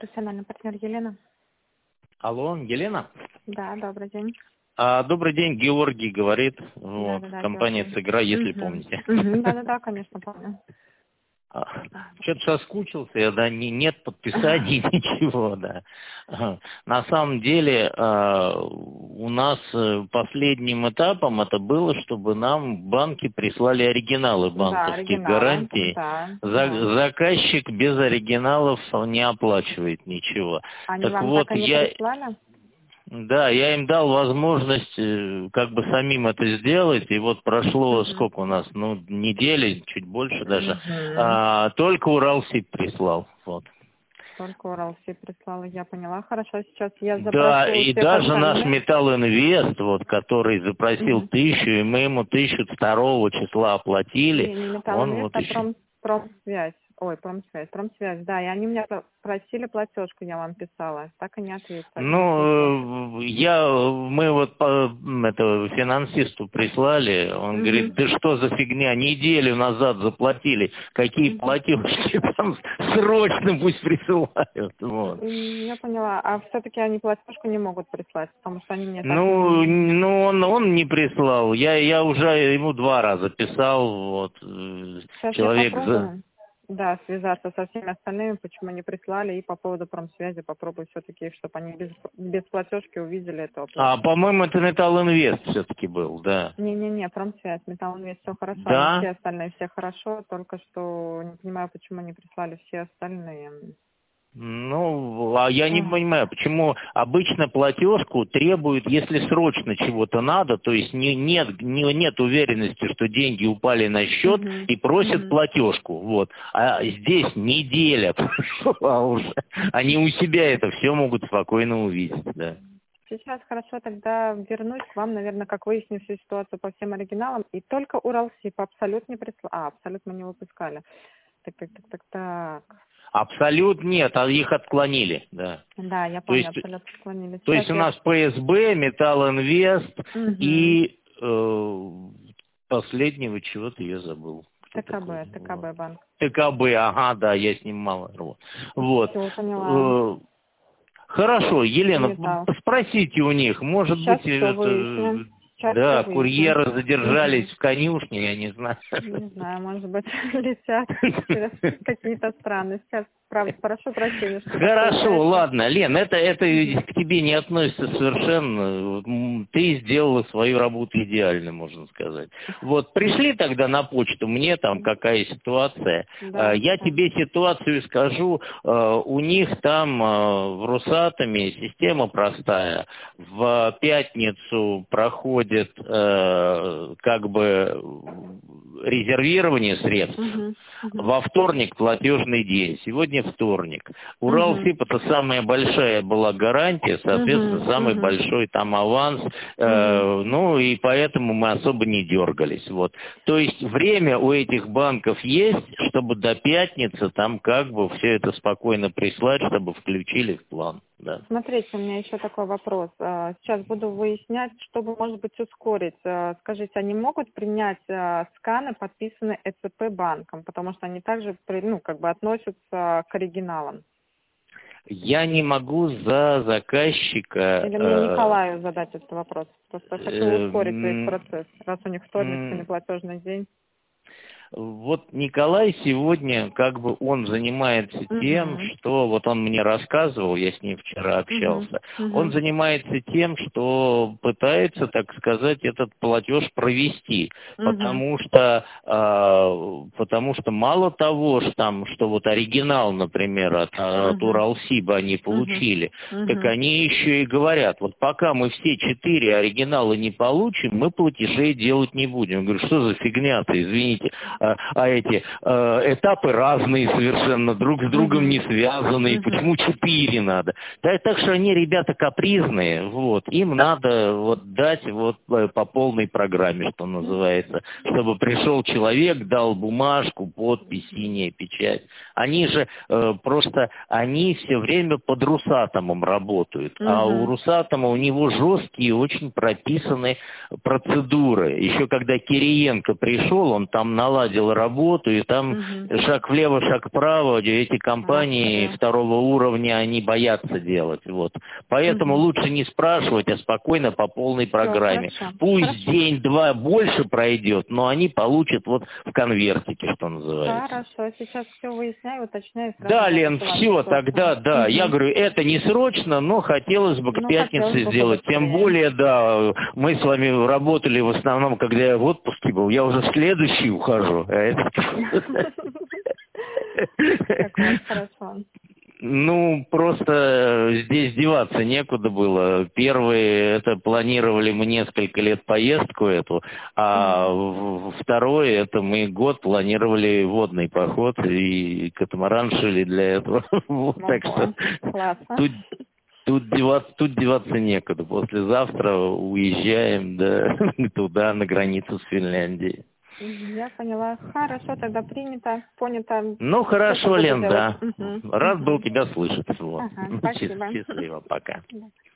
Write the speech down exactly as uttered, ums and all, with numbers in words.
профессиональный партнер Елена. Алло, Елена? Да, добрый день. А, добрый день, Георгий говорит. Вот, Да, да, да, компания Георгий. «Сыгра», если Угу. помните. Угу. Да, да, да, конечно, помню. Что-то соскучился я, да, не, нет подписаний, ничего, да. Ага. На самом деле э, у нас э, последним этапом это было, чтобы нам банки прислали оригиналы Да, банковских оригиналы. гарантий. Да, За- да. заказчик без оригиналов не оплачивает ничего. Они Так вам вот, так и не я... прислали? Да, я им дал возможность э, как бы самим это сделать, и вот прошло Угу. сколько у нас, ну, недели, чуть больше даже, Угу. а, только Уралсиб прислал, вот. Только Уралсиб прислала, я поняла. Хорошо, сейчас я Да, запрошу у и всех даже наш остальных. Металл Инвест, вот, который запросил Угу. тысячу, и мы ему тысячу второго числа оплатили, Не, не Металл он Инвест, вот а еще... пром, промсвязь. Ой, промсвязь, промсвязь, да, и они меня просили платежку, я вам писала, так и не ответили. Не ответила. Ну, э, я, мы вот по, м, это, финансисту прислали, он Угу. говорит, да что за фигня, неделю назад заплатили, какие Угу. платежки там срочно пусть присылают, вот. Я поняла. А все-таки они платежку не могут прислать, потому что они мне так и Ну, не... ну он, он не прислал, я, я уже ему два раза писал, вот, э, Сейчас я человек за... попробую, да, связаться со всеми остальными, почему не прислали, и по поводу промсвязи попробую все-таки, чтобы они без, без платежки увидели эту А, оплату. по-моему, это Металл Инвест все-таки был, да. Не-не-не, промсвязь, Металл Инвест, все хорошо, они Да? все остальные, все хорошо, только что не понимаю, почему не прислали все остальные. Ну, а я не Ой. понимаю, почему обычно платежку требуют, если срочно чего-то надо, то есть не, нет, не, нет уверенности, что деньги упали на счет, Угу. и просят Угу. платежку. Вот. А здесь неделя прошла уже. Они у себя это все могут спокойно увидеть, да. Сейчас хорошо, тогда вернусь к вам, наверное, как выясню всю ситуацию по всем оригиналам. И только Уралсиб абсолютно не прислал. А, абсолютно не выпускали. Так, так, так, так, так. Абсолют нет, а их отклонили, да. Да, я То помню, есть, абсолютно склонились. то Сейчас есть у я... нас Пэ Эс Бэ, Металл Инвест Угу. и э, последнего чего-то я забыл. Кто такой? ТКБ, Вот. ТКБ банк. Тэ Ка Бэ, ага, да, я с ним мало рву. Вот. Все, поняла. Э, Хорошо, И Елена, металл. спросите у них, может Сейчас быть, все это, выясним. Сейчас все да, выясним. курьеры задержались Угу. в конюшне, я не знаю. Не знаю, может быть, летят через какие-то страны. Сейчас, правда, прошу прощения, что так Хорошо, получается. ладно, Лен, это, это Угу. к тебе не относится совершенно. М, Ты сделала свою работу идеально, можно сказать. Вот, пришли тогда на почту, мне там какая ситуация. Э, Да, Я да. тебе ситуацию скажу. Э, У них там э, в Росатоме система простая. В пятницу проходит э, как бы резервирование средств. Угу. Угу. Во вторник платежный день. Сегодня вторник. Угу. Уралсиб это самая большая была гарантия, соответственно, Угу. самый Угу. большой там аванс. Угу. Э, ну и поэтому мы особо не дергались. Вот. То есть время у этих банков есть, чтобы до пятницы там как бы все это спокойно прислать, чтобы включили в план. Да. Смотрите, у меня еще такой вопрос. А, Сейчас буду выяснять, чтобы, может быть, ускорить. А, Скажите, они могут принять а, сканы, подписанные Э Цэ Пэ банком, потому что они также, при- ну, как бы относятся к оригиналам? Я не могу за заказчика... Или мне э, Николаю задать этот вопрос? Просто хочу э, ускорить весь м, процесс, раз у них вторник, сегодня м, платежный день. Вот Николай сегодня, как бы он занимается тем, Угу. что, вот он мне рассказывал, я с ним вчера Угу. общался, он Угу. занимается тем, что пытается, так сказать, этот платеж провести, Угу. потому что, э, потому что мало того, что там, что вот оригинал, например, от, от Угу. Уралсиба они Угу. получили, так Угу. они еще и говорят, вот пока мы все четыре оригинала не получим, мы платежей делать не будем. Я говорю, что за фигня-то, извините. А, а эти э, этапы разные совершенно, друг с другом Угу. не связанные. Угу. Почему четыре надо? Да, так что они ребята капризные, вот. Им надо вот дать вот э, по полной программе, что называется, чтобы пришел человек, дал бумажку, подпись, синяя печать. Они же э, просто, они все время под Росатомом работают, а у Угу. Росатома у него жесткие, очень прописанные процедуры. Еще когда Кириенко пришел, он там наладил наладил работу, и там угу. шаг влево, шаг вправо, эти компании а, второго уровня, они боятся делать. Вот. Поэтому угу. лучше не спрашивать, а спокойно по полной программе. Все, хорошо. Пусть день-два больше пройдет, но они получат вот в конвертике, что называется. Хорошо, сейчас все выясняю, уточняю. Да, Лен, все, тогда, да. Угу. Я говорю, это не срочно, но хотелось бы к ну, пятнице сделать. Тем более, да, мы с вами работали в основном, когда я в отпуске был. Я уже в следующий ухожу. А это... Хорошо. Ну, просто здесь деваться некуда было. Первые, это планировали мы несколько лет поездку эту, а mm-hmm. второе, это мы год планировали водный поход и катамаран шили для этого. Вот, ну, так что тут, тут, деваться, тут деваться некуда. Послезавтра уезжаем да, туда, на границу с Финляндией. Я поняла. Хорошо, тогда принято, понято. Ну, хорошо, Лен, да. Угу. Рад угу. был тебя слышать. Вот. Ага, спасибо. Счастливо, пока. Да.